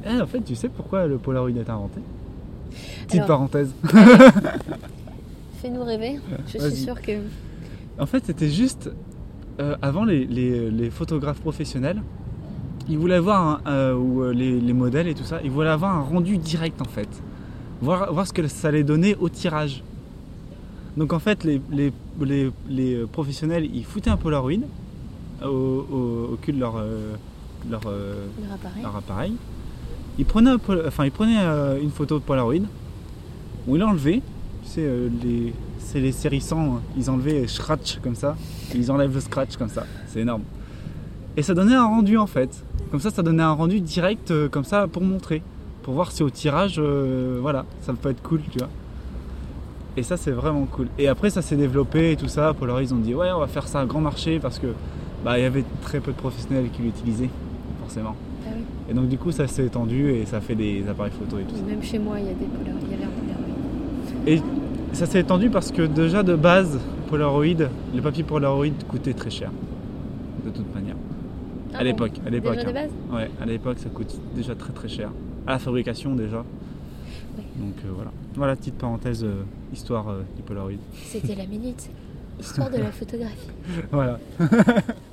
En fait, tu sais pourquoi le Polaroid est inventé? Petite Alors, parenthèse. Fais-nous rêver. Je Vas-y. suis sûre que... En fait, c'était juste avant les photographes professionnels, ils voulaient avoir ou les modèles et tout ça, ils voulaient avoir un rendu direct en fait, voir ce que ça allait donner au tirage. Donc en fait, les professionnels, ils foutaient un Polaroid au cul de leur Leur appareil. appareil. Ils prenaient, une photo de Polaroid où ils l'enlevaient. Tu sais, c'est les séries 100, ils enlevaient scratch comme ça. Ils enlèvent le scratch comme ça. C'est énorme. Et ça donnait un rendu en fait. Comme ça donnait un rendu direct comme ça pour montrer. Pour voir si au tirage, voilà, ça peut être cool, tu vois. Et ça, c'est vraiment cool. Et après, ça s'est développé et tout ça. Polaroid, ils ont dit, ouais, on va faire ça à grand marché parce que il y avait très peu de professionnels qui l'utilisaient, forcément. Ah oui. Et donc, du coup, ça s'est étendu et ça fait des appareils photo et tout ça. Même chez moi, il y a des Polaroid. Il y avait un Polaroid. Et ça s'est étendu parce que déjà de base, Polaroid, le papier Polaroid coûtait très cher. De toute manière. Ah À bon, l'époque. Déjà de Hein. base. Ouais, à l'époque, ça coûte déjà très très cher. À la fabrication déjà. Ouais. Donc voilà. Voilà, petite parenthèse, histoire du Polaroid. C'était la minute. Histoire de la photographie. Voilà.